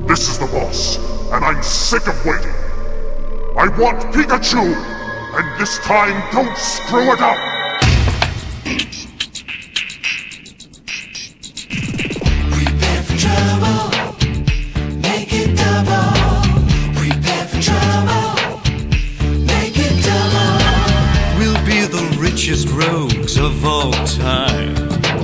This is the boss, and I'm sick of waiting. I want Pikachu, and this time don't screw it up! Prepare for trouble, make it double. Prepare for trouble, make it double. We'll be the richest rogues of all time.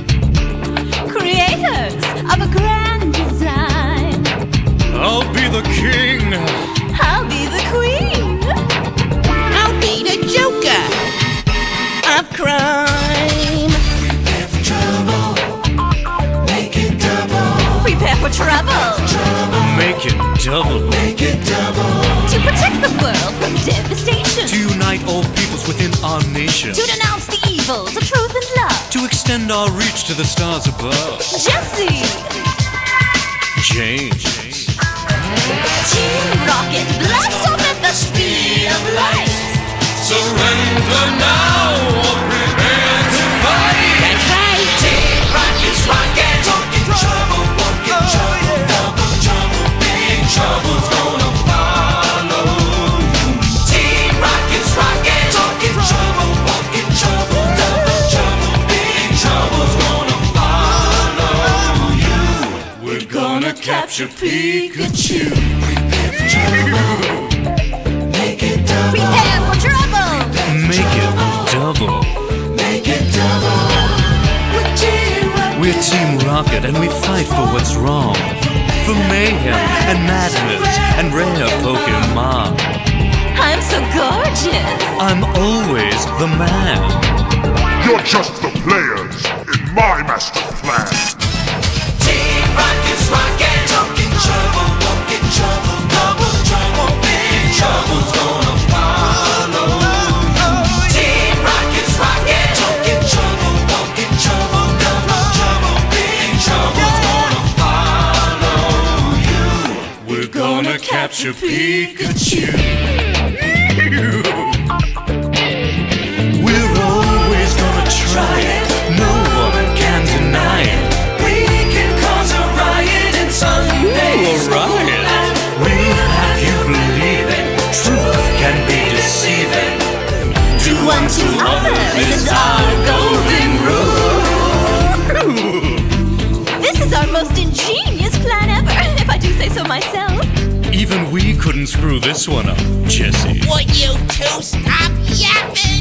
Creators of a grand design. I'll be the king. I'll be the queen. I'll be the Joker of crime. Prepare for trouble, make it double. Prepare for trouble. Make it double. Make it double. To protect the world from devastation. To unite all peoples within our nation. To denounce the evils of truth and love. To extend our reach to the stars above. Jesse. Jane. Team Rocket, blast off at the speed of light. Surrender now or prepare to fight. That's right. Team Rocket's rockin', talking trouble, walking trouble, double trouble, big trouble's gonna follow you. Team Rocket's rockin', talking trouble, walking trouble, double trouble, big trouble's gonna follow you. We're gonna capture Pikachu. Prepare for trouble, make it double. Prepare for trouble. Make it double. Make it double. We're Team Rocket and we fight for what's wrong. For mayhem and madness and rare Pokemon. I'm so gorgeous. I'm always the man. You're just the players in my master plan. Team Rocket's rockin', talking trouble, walking trouble, double trouble, big trouble's gonna follow you. Team Rocket's rockin', talking trouble, walking trouble, double trouble, big trouble's gonna follow you. We're gonna capture Pikachu. We're always gonna try it. No one can deny it. We can cause a riot in Sunday. Ooh, a riot. We'll have you believe it. Truth can be deceiving. Do unto others is our golden rule. This is our most ingenious plan ever, if I do say so myself. Even we couldn't screw this one up, Jesse. Would you two stop yapping?